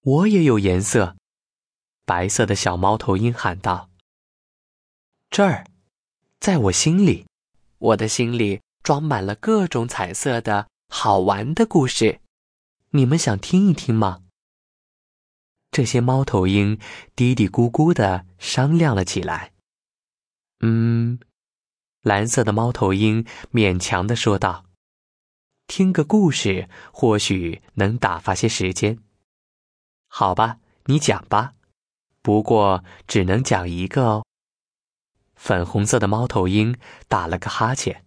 我也有颜色。白色的小猫头鹰喊道。这儿，在我心里，我的心里装满了各种彩色的好玩的故事。你们想听一听吗？这些猫头鹰嘀嘀咕咕地商量了起来。蓝色的猫头鹰勉强地说道，听个故事或许能打发些时间。好吧，你讲吧，不过只能讲一个哦。粉红色的猫头鹰打了个哈欠。